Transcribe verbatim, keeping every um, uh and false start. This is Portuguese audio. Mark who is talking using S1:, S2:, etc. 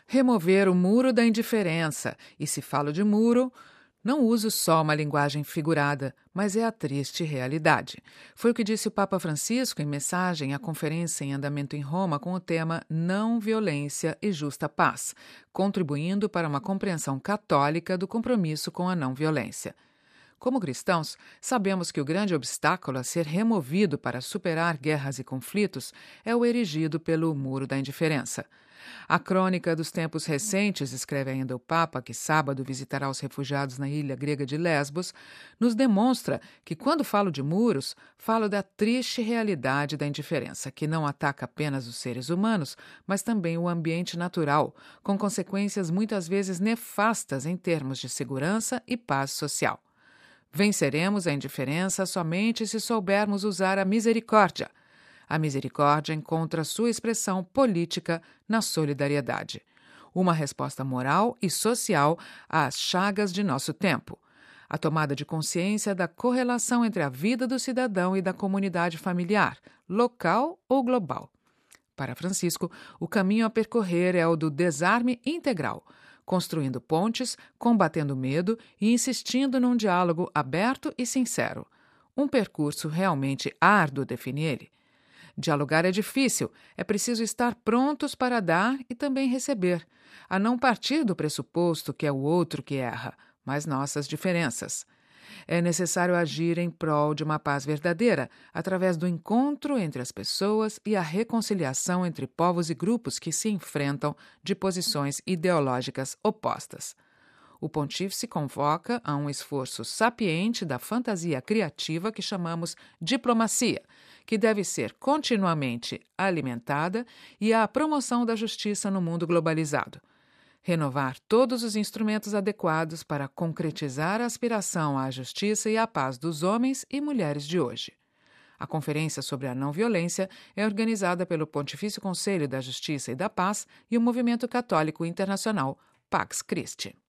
S1: Remover o muro da indiferença. E se falo de muro, não uso só uma linguagem figurada, mas é a triste realidade. Foi o que disse o Papa Francisco em mensagem à conferência em andamento em Roma com o tema Não Violência e Justa Paz, contribuindo para uma compreensão católica do compromisso com a não violência. Como cristãos, sabemos que o grande obstáculo a ser removido para superar guerras e conflitos é o erigido pelo Muro da Indiferença. A crônica dos tempos recentes, escreve ainda o Papa, que sábado visitará os refugiados na ilha grega de Lesbos, nos demonstra que, quando falo de muros, falo da triste realidade da indiferença, que não ataca apenas os seres humanos, mas também o ambiente natural, com consequências muitas vezes nefastas em termos de segurança e paz social. Venceremos a indiferença somente se soubermos usar a misericórdia. A misericórdia encontra sua expressão política na solidariedade. Uma resposta moral e social às chagas de nosso tempo. A tomada de consciência da correlação entre a vida do cidadão e da comunidade familiar, local ou global. Para Francisco, o caminho a percorrer é o do desarme integral, construindo pontes, combatendo o medo e insistindo num diálogo aberto e sincero. Um percurso realmente árduo, define ele. Dialogar é difícil, é preciso estar prontos para dar e também receber, a não partir do pressuposto que é o outro que erra, mas nossas diferenças. É necessário agir em prol de uma paz verdadeira, através do encontro entre as pessoas e a reconciliação entre povos e grupos que se enfrentam de posições ideológicas opostas. O pontífice convoca a um esforço sapiente da fantasia criativa que chamamos diplomacia, que deve ser continuamente alimentada, e à promoção da justiça no mundo globalizado. Renovar todos os instrumentos adequados para concretizar a aspiração à justiça e à paz dos homens e mulheres de hoje. A Conferência sobre a Não Violência é organizada pelo Pontifício Conselho da Justiça e da Paz e o Movimento Católico Internacional Pax Christi.